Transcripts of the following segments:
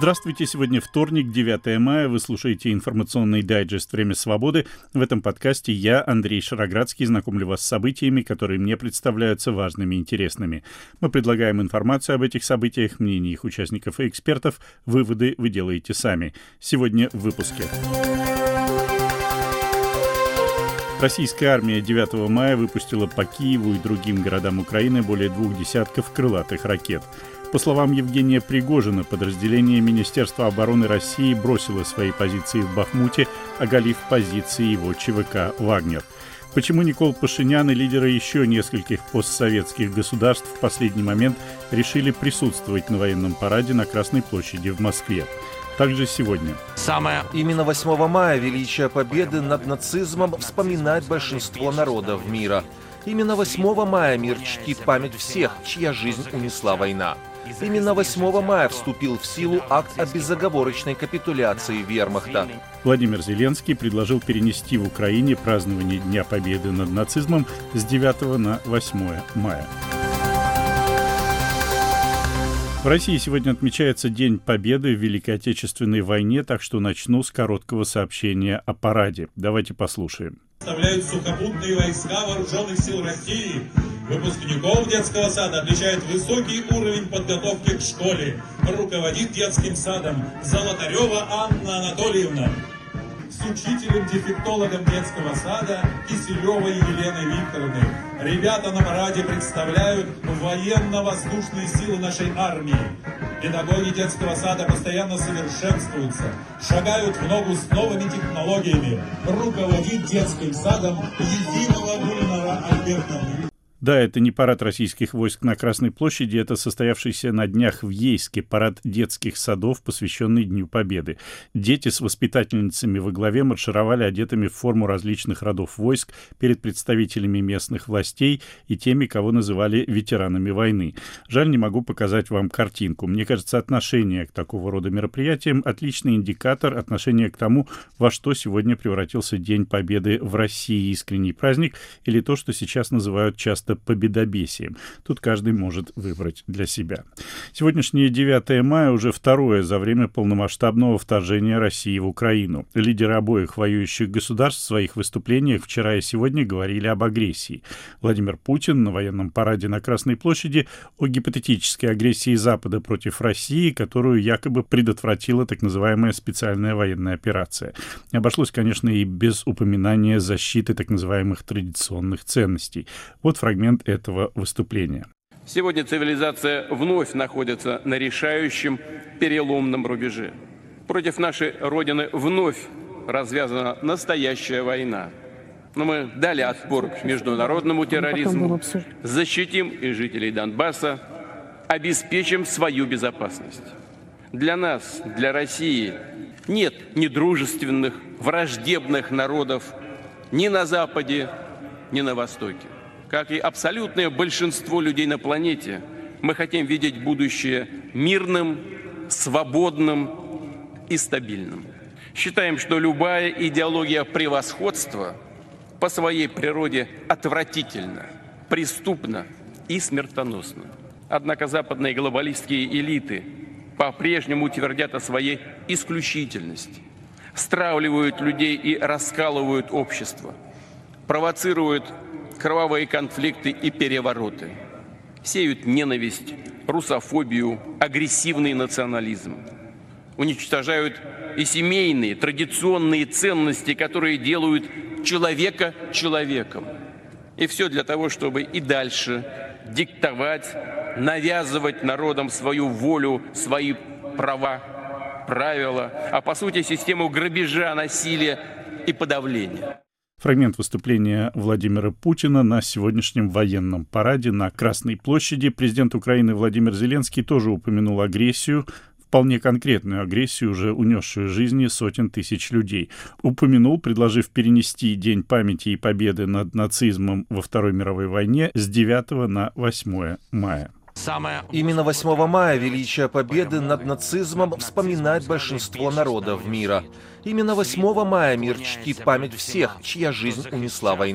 Здравствуйте, сегодня вторник, 9 мая, вы слушаете информационный дайджест «Время свободы». В этом подкасте я, Андрей Шароградский, знакомлю вас с событиями, которые мне представляются важными и интересными. Мы предлагаем информацию об этих событиях, мнения их участников и экспертов. Выводы вы делаете сами. Сегодня в выпуске. Российская армия 9 мая выпустила по Киеву и другим городам Украины более 2 десятков крылатых ракет. По словам Евгения Пригожина, подразделение Министерства обороны России бросило свои позиции в Бахмуте, оголив позиции его ЧВК «Вагнер». Почему Никол Пашинян и лидеры еще нескольких постсоветских государств в последний момент решили присутствовать на военном параде на Красной площади в Москве? Также сегодня. Именно 8 мая величие победы над нацизмом вспоминает большинство народов мира. Именно 8 мая мир чтит память всех, чья жизнь унесла война. Именно 8 мая вступил в силу акт о безоговорочной капитуляции вермахта. Владимир Зеленский предложил перенести в Украине празднование Дня Победы над нацизмом с 9 на 8 мая. В России сегодня отмечается День Победы в Великой Отечественной войне, так что начну с короткого сообщения о параде. Давайте послушаем. Представляют сухопутные войска Вооруженных сил России. Выпускников детского сада отличает высокий уровень подготовки к школе. Руководит детским садом Золотарева Анна Анатольевна. С учителем-дефектологом детского сада Киселевой Еленой Викторовной. Ребята на параде представляют военно-воздушные силы нашей армии. Педагоги детского сада постоянно совершенствуются, шагают в ногу с новыми технологиями. Руководит детским садом Ефимова Гульнара Альбертовна. Да, это не парад российских войск на Красной площади, это состоявшийся на днях в Ейске парад детских садов, посвященный Дню Победы. Дети с воспитательницами во главе маршировали одетыми в форму различных родов войск перед представителями местных властей и теми, кого называли ветеранами войны. Жаль, не могу показать вам картинку. Мне кажется, отношение к такого рода мероприятиям – отличный индикатор отношения к тому, во что сегодня превратился День Победы в России, искренний праздник, или то, что сейчас называют часто победобесием. Тут каждый может выбрать для себя. Сегодняшнее 9 мая уже второе за время полномасштабного вторжения России в Украину. Лидеры обоих воюющих государств в своих выступлениях вчера и сегодня говорили об агрессии. Владимир Путин на военном параде на Красной площади о гипотетической агрессии Запада против России, которую якобы предотвратила так называемая специальная военная операция. Обошлось, конечно, и без упоминания защиты так называемых традиционных ценностей. Вот фрагмент этого выступления. Сегодня цивилизация вновь находится на решающем переломном рубеже. Против нашей Родины вновь развязана настоящая война. Но мы дали отпор международному терроризму, защитим и жителей Донбасса, обеспечим свою безопасность. Для нас, для России, нет недружественных, враждебных народов ни на Западе, ни на Востоке. Как и абсолютное большинство людей на планете, мы хотим видеть будущее мирным, свободным и стабильным. Считаем, что любая идеология превосходства по своей природе отвратительна, преступна и смертоносна. Однако западные глобалистские элиты по-прежнему твердят о своей исключительности, стравливают людей и раскалывают общество, провоцируют кровавые конфликты и перевороты, сеют ненависть, русофобию, агрессивный национализм, уничтожают и семейные, традиционные ценности, которые делают человека человеком. И все для того, чтобы и дальше диктовать, навязывать народам свою волю, свои права, правила, а по сути систему грабежа, насилия и подавления. Фрагмент выступления Владимира Путина на сегодняшнем военном параде на Красной площади. Президент Украины Владимир Зеленский тоже упомянул агрессию, вполне конкретную агрессию, уже унесшую жизни сотен тысяч людей. Упомянул, предложив перенести День памяти и победы над нацизмом во Второй мировой войне с 9 на 8 мая. Именно 8 мая величие победы над нацизмом вспоминает большинство народов мира. Именно 8 мая мир чтит память всех, чья жизнь унесла война.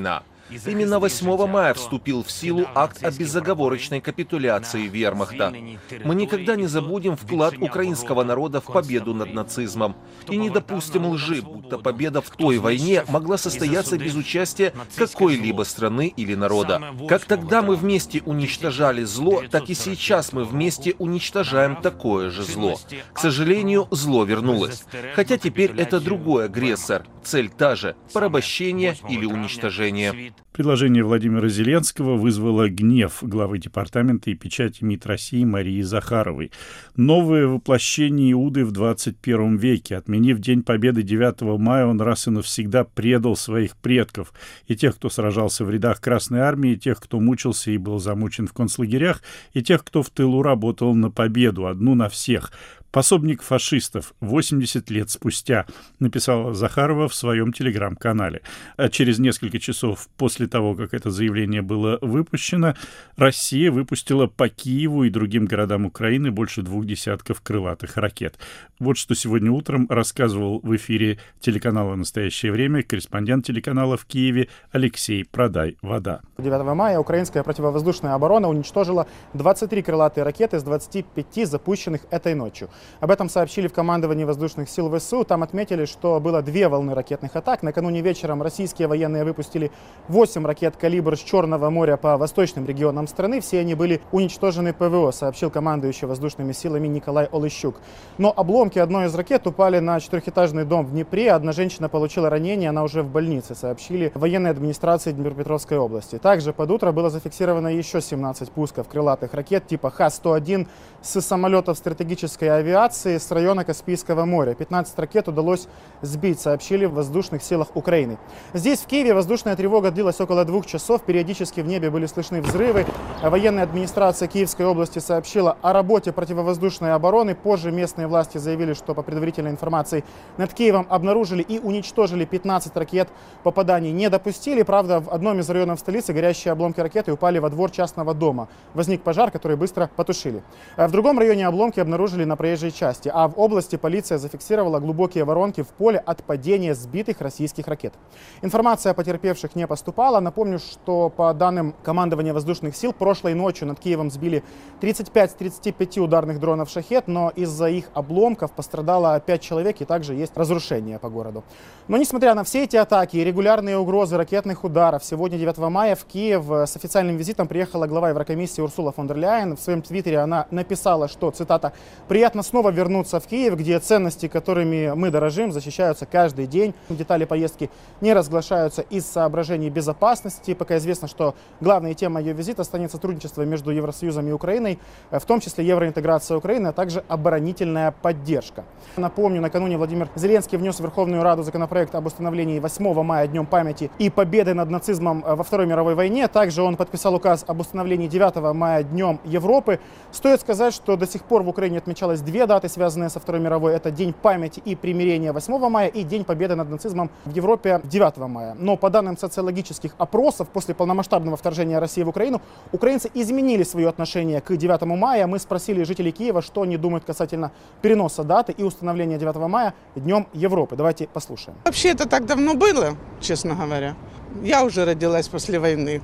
Именно 8 мая вступил в силу акт о безоговорочной капитуляции вермахта. Мы никогда не забудем вклад украинского народа в победу над нацизмом. И не допустим лжи, будто победа в той войне могла состояться без участия какой-либо страны или народа. Как тогда мы вместе уничтожали зло, так и сейчас мы вместе уничтожаем такое же зло. К сожалению, зло вернулось. Хотя теперь это другой агрессор. Цель та же – порабощение или уничтожение. Предложение Владимира Зеленского вызвало гнев главы департамента и печати МИД России Марии Захаровой. Новое воплощение Иуды в 21 веке. Отменив День Победы 9 мая, он раз и навсегда предал своих предков. И тех, кто сражался в рядах Красной Армии, и тех, кто мучился и был замучен в концлагерях, и тех, кто в тылу работал на победу, одну на всех. «Пособник фашистов 80 лет спустя», написала Захарова в своем телеграм-канале. А через несколько часов после того, как это заявление было выпущено, Россия выпустила по Киеву и другим городам Украины больше 2 десятков крылатых ракет. Вот что сегодня утром рассказывал в эфире телеканала «Настоящее время» корреспондент телеканала в Киеве Алексей Продай-Вода. 9 мая украинская противовоздушная оборона уничтожила 23 крылатые ракеты из 25 запущенных этой ночью. Об этом сообщили в командовании воздушных сил ВСУ. Там отметили, что было 2 волны ракетных атак. Накануне вечером российские военные выпустили 8 ракет «Калибр» с Черного моря по восточным регионам страны. Все они были уничтожены ПВО, сообщил командующий воздушными силами Николай Олещук. Но обломки одной из ракет упали на 4-этажный дом в Днепре. Одна женщина получила ранение, она уже в больнице, сообщили в военной администрации Днепропетровской области. Также под утро было зафиксировано еще 17 пусков крылатых ракет типа Х-101 с самолетов стратегической авиации с района Каспийского моря. 15 ракет удалось сбить, сообщили в воздушных силах Украины. Здесь, в Киеве, воздушная тревога длилась около 2 часов. Периодически в небе были слышны взрывы. Военная администрация Киевской области сообщила о работе противовоздушной обороны. Позже местные власти заявили, что по предварительной информации над Киевом обнаружили и уничтожили 15 ракет. Попаданий не допустили. Правда, в одном из районов столицы горящие обломки ракеты упали во двор частного дома. Возник пожар, который быстро потушили. В другом районе обломки обнаружили на проезжей части, а в области полиция зафиксировала глубокие воронки в поле от падения сбитых российских ракет. Информация о потерпевших не поступала. Напомню, что по данным командования воздушных сил, прошлой ночью над Киевом сбили 35 35 ударных дронов «Шахед», но из-за их обломков пострадало 5 человек и также есть разрушения по городу. Но несмотря на все эти атаки и регулярные угрозы ракетных ударов, сегодня, 9 мая, в Киев с официальным визитом приехала глава Еврокомиссии Урсула фон дер Ляйен. В своем твиттере она написала, что, цитата, «приятно снова вернуться в Киев, где ценности, которыми мы дорожим, защищаются каждый день. Детали поездки не разглашаются из соображений безопасности. Пока известно, что главной темой ее визита станет сотрудничество между Евросоюзом и Украиной, в том числе евроинтеграция Украины, а также оборонительная поддержка». Напомню, накануне Владимир Зеленский внес в Верховную Раду законопроект об установлении 8 мая Днем памяти и победы над нацизмом во Второй мировой войне. Также он подписал указ об установлении 9 мая Днем Европы. Стоит сказать, что до сих пор в Украине отмечалось 2 даты, связанные со Второй мировой. Это День памяти и примирения 8 мая и День победы над нацизмом в Европе 9 мая. Но по данным социологических опросов, после полномасштабного вторжения России в Украину, украинцы изменили свое отношение к 9 мая. Мы спросили жителей Киева, что они думают касательно переноса даты и установления 9 мая Днем Европы. Давайте послушаем. Вообще это так давно было, честно говоря. Я уже родилась после войны.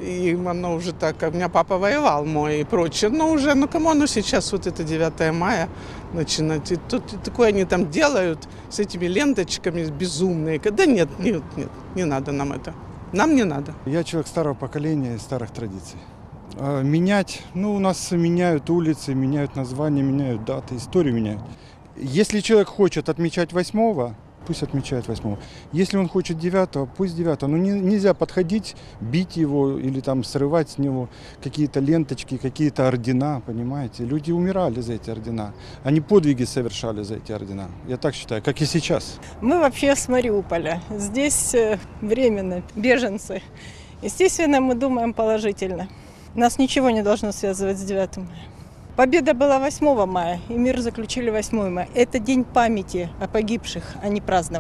И оно уже так, у меня папа воевал мой и прочее. Но уже, кому оно сейчас вот это 9 мая начинать? И тут такое они там делают с этими ленточками безумные. Да нет, не надо нам это. Нам не надо. Я человек старого поколения и старых традиций. Менять, у нас меняют улицы, меняют названия, меняют даты, историю меняют. Если человек хочет отмечать 8-го, пусть отмечает 8-го. Если он хочет 9-го, пусть 9-го. Но нельзя подходить, бить его или там срывать с него какие-то ленточки, какие-то ордена, понимаете. Люди умирали за эти ордена. Они подвиги совершали за эти ордена. Я так считаю, как и сейчас. Мы вообще с Мариуполя. Здесь временно беженцы. Естественно, мы думаем положительно. Нас ничего не должно связывать с 9 мая. Победа была 8 мая, и мир заключили 8 мая. Это день памяти о погибших, а не празднования.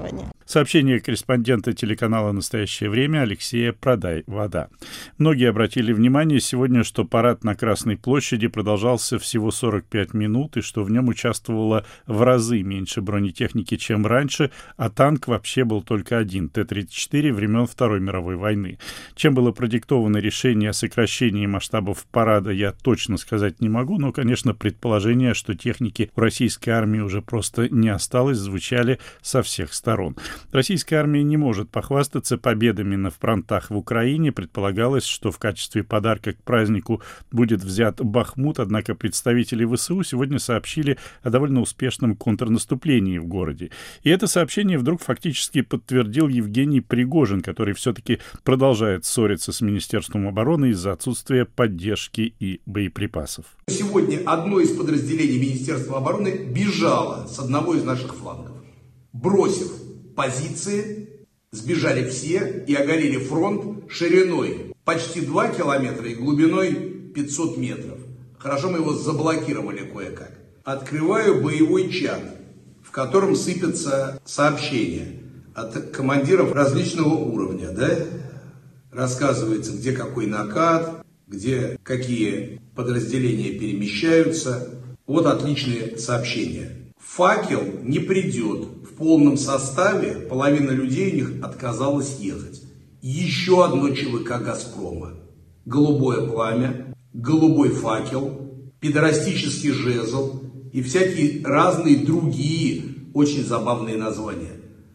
Сообщение корреспондента телеканала «Настоящее время» Алексея Продай-Вода. Многие обратили внимание сегодня, что парад на Красной площади продолжался всего 45 минут и что в нем участвовало в разы меньше бронетехники, чем раньше, а танк вообще был только один — Т-34 времен Второй мировой войны. Чем было продиктовано решение о сокращении масштабов парада, я точно сказать не могу, но, конечно, предположения, что техники у российской армии уже просто не осталось, звучали со всех сторон. Российская армия не может похвастаться победами на фронтах в Украине. Предполагалось, что в качестве подарка к празднику будет взят Бахмут, однако представители ВСУ сегодня сообщили о довольно успешном контрнаступлении в городе. И это сообщение вдруг фактически подтвердил Евгений Пригожин, который все-таки продолжает ссориться с Министерством обороны из-за отсутствия поддержки и боеприпасов. Сегодня одно из подразделений Министерства обороны бежало с одного из наших флангов. Бросив позиции, сбежали все и оголили фронт шириной почти 2 километра и глубиной 500 метров. Хорошо, мы его заблокировали кое-как. Открываю боевой чат, в котором сыпятся сообщения от командиров различного уровня. Рассказывается, где какой накат, где какие подразделения перемещаются. Вот отличные сообщения. Факел не придет. В полном составе половина людей у них отказалась ехать. Еще одно ЧВК «Газпрома». Голубое пламя, голубой факел, педорастический жезл и всякие разные другие очень забавные названия.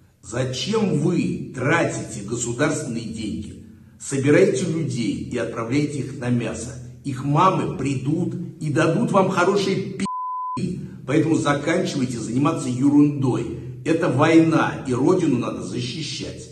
Зачем вы тратите государственные деньги? Собираете людей и отправляете их на мясо. Их мамы придут и дадут вам хорошие пи***и. Поэтому заканчивайте заниматься ерундой. Это война, и родину надо защищать.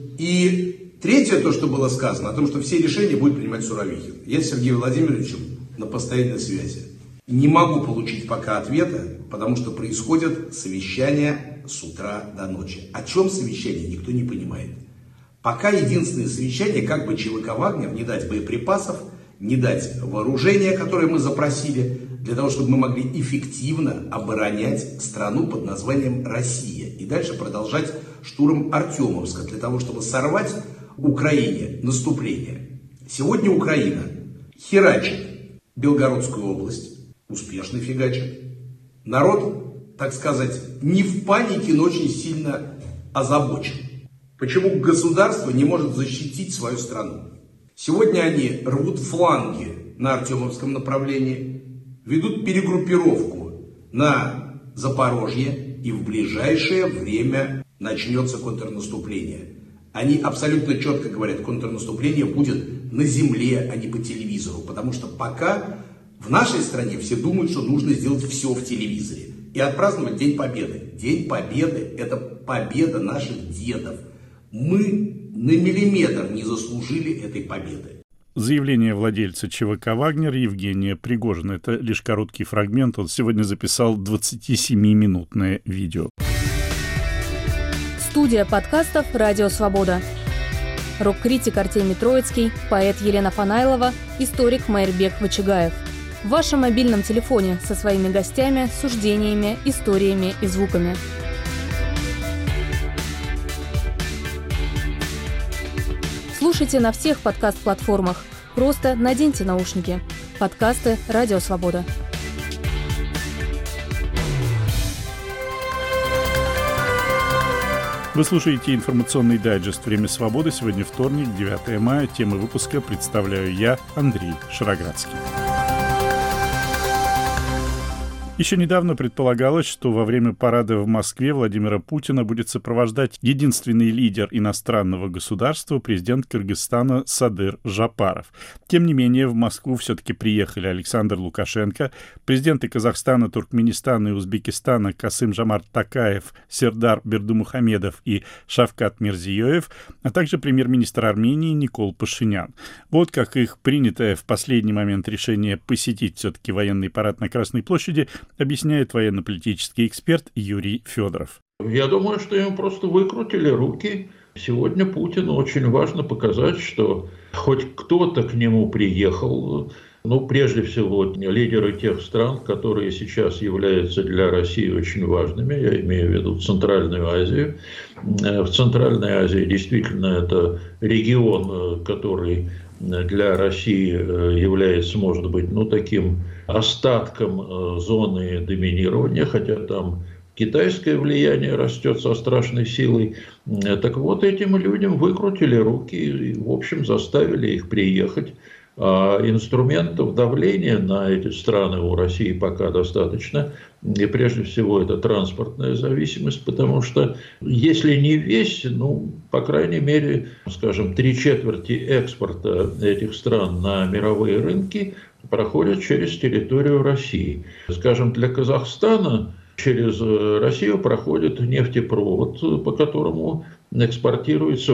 И третье, то, что было сказано, о том, что все решения будет принимать Суровикин. Я с Сергеем Владимировичем на постоянной связи. Не могу получить пока ответа, потому что происходят совещания с утра до ночи. О чем совещание, никто не понимает. Пока единственное совещание, как бы ЧВК «Вагнер» не дать боеприпасов, не дать вооружения, которое мы запросили, для того, чтобы мы могли эффективно оборонять страну под названием Россия. И дальше продолжать штурм Артемовска, для того, чтобы сорвать Украине наступление. Сегодня Украина херачит Белгородскую область, успешно фигачит. Народ, так сказать, не в панике, но очень сильно озабочен. Почему государство не может защитить свою страну? Сегодня они рвут фланги на Артемовском направлении, ведут перегруппировку на Запорожье, и в ближайшее время начнется контрнаступление. Они абсолютно четко говорят, контрнаступление будет на земле, а не по телевизору. Потому что пока в нашей стране все думают, что нужно сделать все в телевизоре и отпраздновать День Победы. День Победы – это победа наших дедов. Мы на миллиметр не заслужили этой победы. Заявление владельца ЧВК «Вагнер» Евгения Пригожина. Это лишь короткий фрагмент. Он сегодня записал 27-минутное видео. Студия подкастов «Радио Свобода». Рок-критик Артемий Троицкий, поэт Елена Фанайлова, историк Майрбек Вачигаев. В вашем мобильном телефоне со своими гостями, суждениями, историями и звуками. Слушайте на всех подкаст-платформах. Просто наденьте наушники. Подкасты «Радио Свобода». Вы слушаете информационный дайджест «Время свободы». Сегодня вторник, 9 мая. Темы выпуска представляю я, Андрей Шароградский. Еще недавно предполагалось, что во время парада в Москве Владимира Путина будет сопровождать единственный лидер иностранного государства, президент Кыргызстана Садыр Жапаров. Тем не менее, в Москву все-таки приехали Александр Лукашенко, президенты Казахстана, Туркменистана и Узбекистана Касым-Жомарт Токаев, Сердар Бердымухамедов и Шавкат Мирзиёев, а также премьер-министр Армении Никол Пашинян. Вот как их принятое в последний момент решение посетить все-таки военный парад на Красной площади объясняет военно-политический эксперт Юрий Федоров. Я думаю, что им просто выкрутили руки. Сегодня Путину очень важно показать, что хоть кто-то к нему приехал, Прежде всего, лидеры тех стран, которые сейчас являются для России очень важными, я имею в виду Центральную Азию. В Центральной Азии действительно это регион, который для России является, может быть, таким остатком зоны доминирования, хотя там китайское влияние растет со страшной силой. Так вот, этим людям выкрутили руки и, в общем, заставили их приехать. А инструментов давления на эти страны у России пока достаточно. И прежде всего это транспортная зависимость, потому что если не весь, по крайней мере, скажем, 3/4 экспорта этих стран на мировые рынки проходят через территорию России. Скажем, для Казахстана через Россию проходит нефтепровод, по которому экспортируется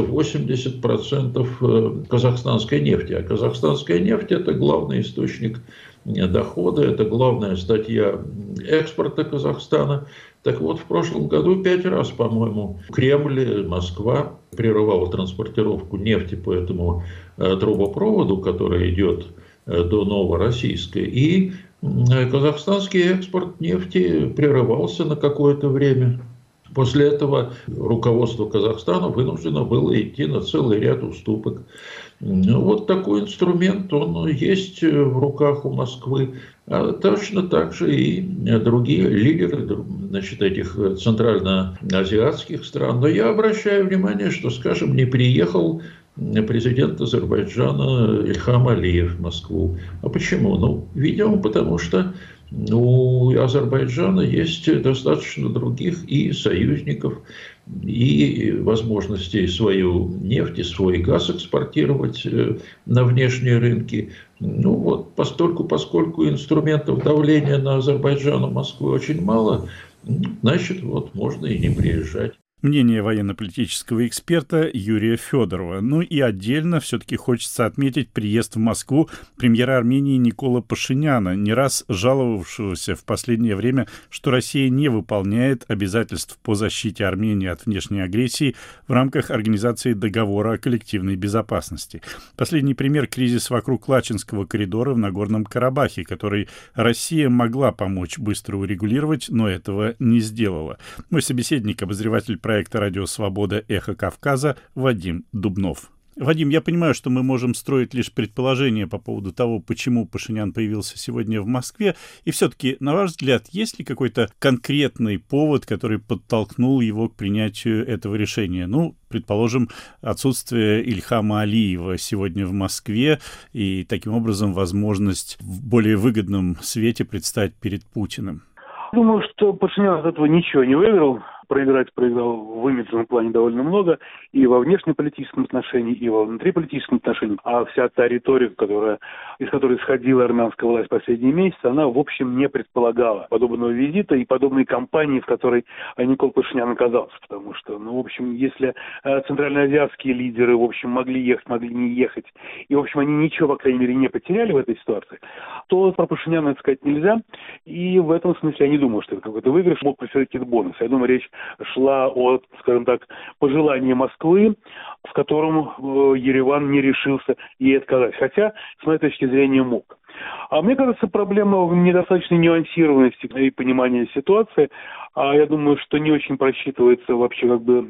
80% казахстанской нефти. А казахстанская нефть – это главный источник дохода, это главная статья экспорта Казахстана. Так вот, в прошлом году 5 раз, по-моему, Кремль, Москва прерывала транспортировку нефти по этому трубопроводу, который идет до Новороссийска. И казахстанский экспорт нефти прерывался на какое-то время. После этого руководство Казахстана вынуждено было идти на целый ряд уступок. Вот такой инструмент, он есть в руках у Москвы. А точно так же и другие лидеры, этих центральноазиатских стран. Но я обращаю внимание, что, скажем, не приехал президент Азербайджана Ильхам Алиев в Москву. А почему? Видимо, потому что у Азербайджана есть достаточно других и союзников, и возможностей свою нефть и свой газ экспортировать на внешние рынки. Поскольку инструментов давления на Азербайджан у Москвы очень мало, значит, можно и не приезжать. Мнение военно-политического эксперта Юрия Федорова. И отдельно все-таки хочется отметить приезд в Москву премьера Армении Никола Пашиняна, не раз жаловавшегося в последнее время, что Россия не выполняет обязательств по защите Армении от внешней агрессии в рамках Организации договора о коллективной безопасности. Последний пример — кризис вокруг Лачинского коридора в Нагорном Карабахе, который Россия могла помочь быстро урегулировать, но этого не сделала. Мой собеседник, обозреватель проекта «Радио Свобода. Эхо Кавказа» Вадим Дубнов. Вадим, я понимаю, что мы можем строить лишь предположения по поводу того, почему Пашинян появился сегодня в Москве. И все-таки, на ваш взгляд, есть ли какой-то конкретный повод, который подтолкнул его к принятию этого решения? Предположим, отсутствие Ильхама Алиева сегодня в Москве и, таким образом, возможность в более выгодном свете предстать перед Путиным. Думаю, что Пашинян от этого ничего не выиграл. Проиграл в имиджевом плане довольно много и во внешнеполитическом отношении, и во внутриполитическом отношении. А вся та риторика, из которой исходила армянская власть последние месяцы, она, в общем, не предполагала подобного визита и подобной кампании, в которой Никол Пашинян оказался. Потому что, если центральноазиатские лидеры, в общем, могли ехать, могли не ехать, и, в общем, они ничего, по крайней мере, не потеряли в этой ситуации, то про Пашиняна это сказать нельзя. И в этом смысле я не думаю, что это какой-то выигрыш, мог представить какие-то бонусы. Я думаю, речь шла о, скажем так, пожелании Москвы, в котором Ереван не решился ей отказать. Хотя, с моей точки зрения, мог. А мне кажется, проблема в недостаточной нюансированности и понимании ситуации. А я думаю, что не очень просчитывается вообще,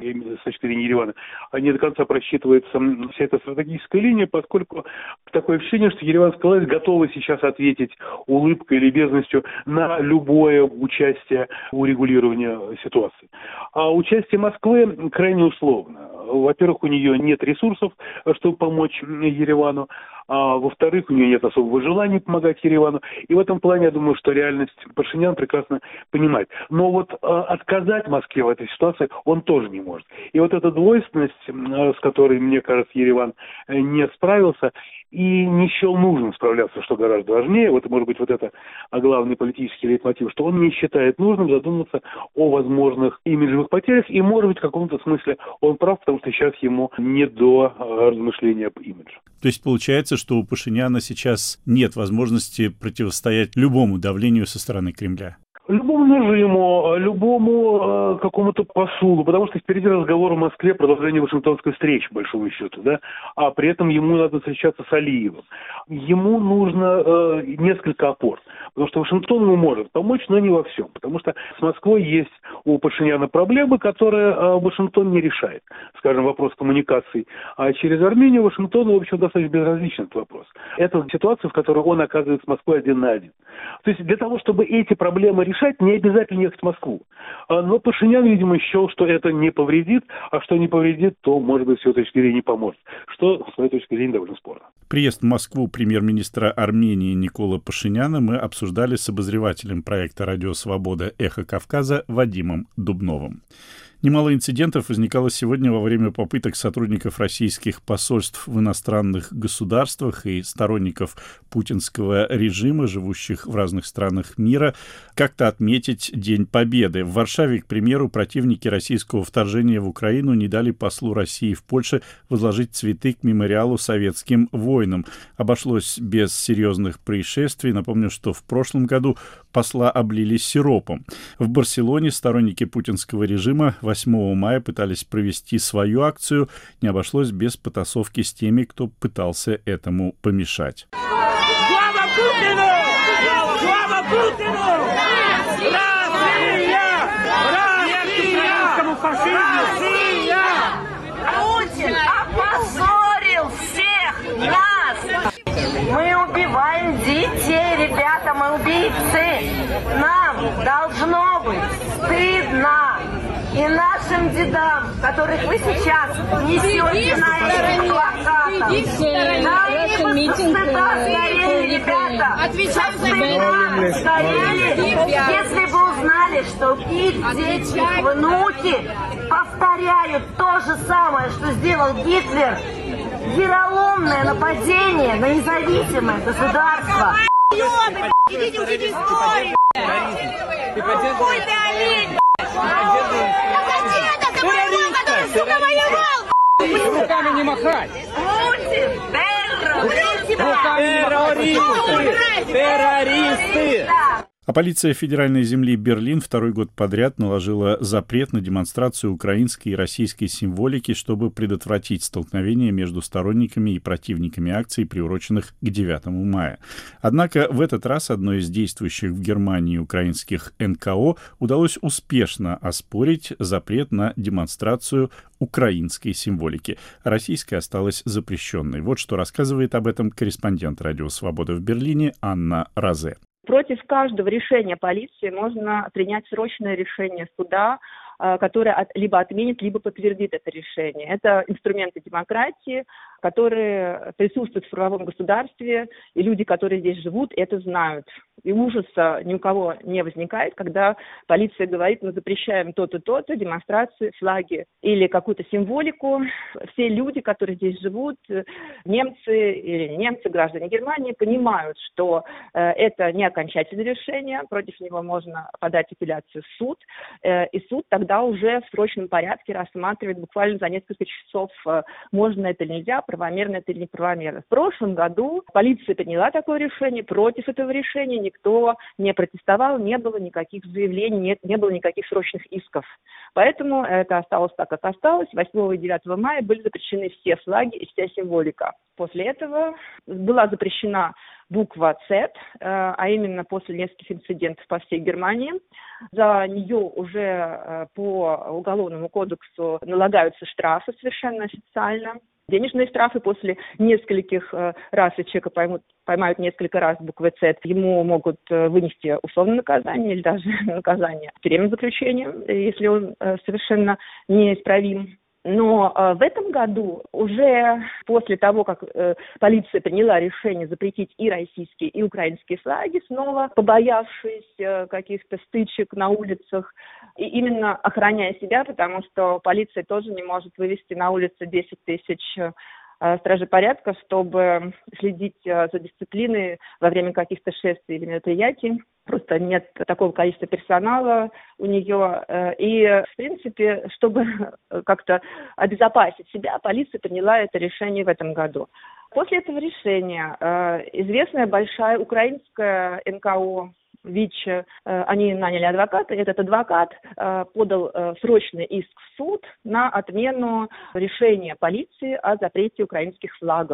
с точки зрения Еревана, не до конца просчитывается вся эта стратегическая линия, поскольку такое ощущение, что Ереванская власть готова сейчас ответить улыбкой, любезностью на любое участие в урегулировании ситуации. А участие Москвы крайне условно. Во-первых, у нее нет ресурсов, чтобы помочь Еревану. А во-вторых, у нее нет особого желания помогать Еревану. И в этом плане, я думаю, что реальность Пашинян прекрасно понимает. Но отказать Москве в этой ситуации он тоже не может. И эта двойственность, с которой, мне кажется, Ереван не справился и не счел нужным справляться, что гораздо важнее, может быть, это главный политический лейтмотив, что он не считает нужным задуматься о возможных имиджевых потерях, и, может быть, в каком-то смысле он прав, потому что сейчас ему не до размышления об имидже. То есть получается, что у Пашиняна сейчас нет возможности противостоять любому давлению со стороны Кремля? Любому нажиму, любому какому-то посулу, потому что впереди разговор в Москве, продолжение Вашингтонской встречи, по большому счету, да, а при этом ему надо встречаться с Алиевым. Ему нужно несколько опор, потому что Вашингтон ему может помочь, но не во всем, потому что с Москвой есть у Пашиняна проблемы, которые Вашингтон не решает, скажем, вопрос коммуникаций, а через Армению Вашингтону, в общем, достаточно безразличен этот вопрос. Это ситуация, в которой он оказывается с Москвой один на один. То есть для того, чтобы эти проблемы решать, не обязательно ехать в Москву. Но Пашинян, видимо, счел, что это не повредит, а что не повредит, то, может быть, с его точки зрения не поможет. Что, с моей точки зрения, довольно спорно. Приезд в Москву премьер-министра Армении Никола Пашиняна мы обсуждали с обозревателем проекта «Радио Свобода. Эхо Кавказа» Вадимом Дубновым. Немало инцидентов возникало сегодня во время попыток сотрудников российских посольств в иностранных государствах и сторонников путинского режима, живущих в разных странах мира, как-то отметить День Победы. В Варшаве, к примеру, противники российского вторжения в Украину не дали послу России в Польше возложить цветы к мемориалу советским воинам. Обошлось без серьезных происшествий. Напомню, что в прошлом году посла облили сиропом. В Барселоне сторонники путинского режима 8 мая пытались провести свою акцию. Не обошлось без потасовки с теми, кто пытался этому помешать. Слава Путину! Слава Путину! Россия! Россия! Путин опозорил всех нас! Мы убиваем детей, ребята, мы убийцы! Нам должно быть стыдно! И нашим дедам, которых вы сейчас несете на этих плакатах. Да, они бы стыда сгорели, ребята. Отвечаем за сгорели, если бы узнали, что их дети, их внуки повторяют то же самое, что сделал Гитлер. Вероломное нападение на независимое государство. Идите учить историю. Какой ты олень! Руками не махать! Террористы! А полиция федеральной земли Берлин второй год подряд наложила запрет на демонстрацию украинской и российской символики, чтобы предотвратить столкновение между сторонниками и противниками акций, приуроченных к 9 мая. Однако в этот раз одной из действующих в Германии украинских НКО удалось успешно оспорить запрет на демонстрацию украинской символики. Российская осталась запрещенной. Вот что рассказывает об этом корреспондент «Радио Свобода» в Берлине Анна Розе. Против каждого решения полиции можно принять срочное решение суда, которое либо отменит, либо подтвердит это решение. Это инструменты демократии, которые присутствуют в правовом государстве, и люди, которые здесь живут, это знают. И ужаса ни у кого не возникает, когда полиция говорит, мы запрещаем то-то, то-то, демонстрации, флаги или какую-то символику. Все люди, которые здесь живут, немцы или не немцы, граждане Германии, понимают, что это не окончательное решение, против него можно подать апелляцию в суд, и суд тогда уже в срочном порядке рассматривает буквально за несколько часов, можно это или нельзя, правомерно это или неправомерно. В прошлом году полиция приняла такое решение, против этого решения никто не протестовал, не было никаких заявлений, не было никаких срочных исков. Поэтому это осталось так, как осталось. 8 и 9 мая были запрещены все флаги и вся символика. После этого была запрещена буква «З», а именно после нескольких инцидентов по всей Германии. За нее уже по Уголовному кодексу налагаются штрафы совершенно официально. Денежные штрафы после нескольких раз, если человека поймают несколько раз буквой «З», ему могут вынести условное наказание или даже наказание тюремным заключением, если он совершенно неисправим. Но в этом году, уже после того, как полиция приняла решение запретить и российские, и украинские флаги, снова побоявшись каких-то стычек на улицах, и именно охраняя себя, потому что полиция тоже не может вывести на улицы 10 тысяч стражей порядка, чтобы следить за дисциплиной во время каких-то шествий или мероприятий. Просто нет такого количества персонала у нее. И, в принципе, чтобы как-то обезопасить себя, полиция приняла это решение в этом году. После этого решения известная большая украинская НКО ВИЧ, они наняли адвоката, этот адвокат подал срочный иск в суд на отмену решения полиции о запрете украинских флагов.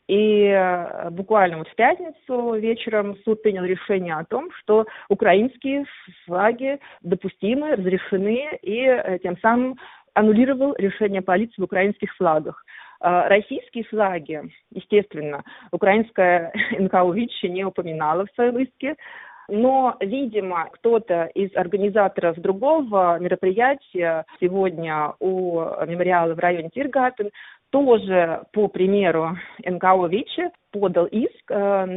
И буквально вот в пятницу вечером суд принял решение о том, что украинские флаги допустимы, разрешены, и тем самым аннулировал решение полиции в украинских флагах. Российские флаги, естественно, украинская НКО ВИЧ не упоминала в своем иске, но, видимо, кто-то из организаторов другого мероприятия сегодня у мемориала в районе Тиргартен тоже, по примеру НКО ВИЧ, подал иск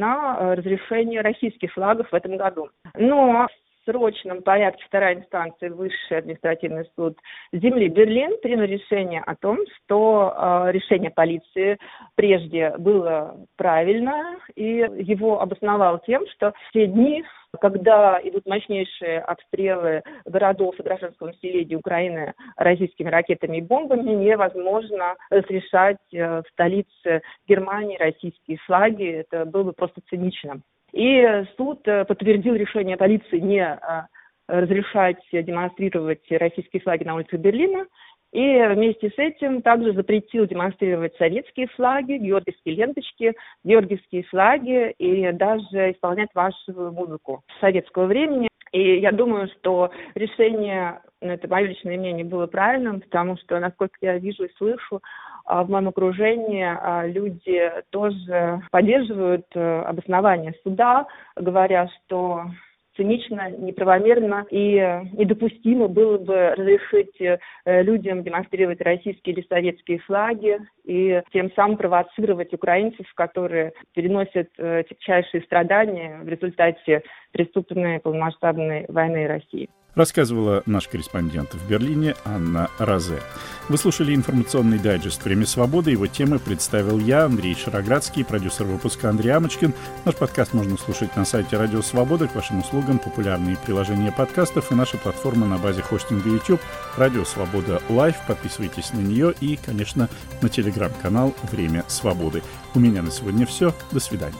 на разрешение российских флагов в этом году. Но в срочном порядке вторая инстанция, Высший административный суд земли Берлин, принял решение о том, что решение полиции прежде было правильно, и его обосновал тем, что в те дни, когда идут мощнейшие обстрелы городов и гражданского населения Украины российскими ракетами и бомбами, невозможно разрешать в столице Германии российские флаги. Это было бы просто цинично. И суд подтвердил решение полиции не разрешать демонстрировать российские флаги на улицах Берлина. И вместе с этим также запретил демонстрировать советские флаги, георгиевские ленточки, георгиевские флаги и даже исполнять массовую музыку советского времени. И я думаю, что решение, это мое личное мнение, было правильным, потому что, насколько я вижу и слышу, в моем окружении люди тоже поддерживают обоснование суда, говоря, что цинично, неправомерно и недопустимо было бы разрешить людям демонстрировать российские или советские флаги и тем самым провоцировать украинцев, которые переносят тягчайшие страдания в результате преступной полномасштабной войны России. Рассказывала наш корреспондент в Берлине Анна Розе. Вы слушали информационный дайджест «Время свободы». Его темы представил я, Андрей Шароградский, продюсер выпуска Андрей Амочкин. Наш подкаст можно слушать на сайте Радио Свобода. К вашим услугам популярные приложения подкастов и наша платформа на базе хостинга YouTube Радио Свобода Лайв. Подписывайтесь на нее и, конечно, на телеграм-канал «Время свободы». У меня на сегодня все. До свидания.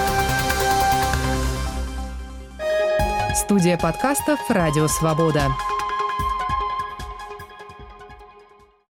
Студия подкастов «Радио Свобода».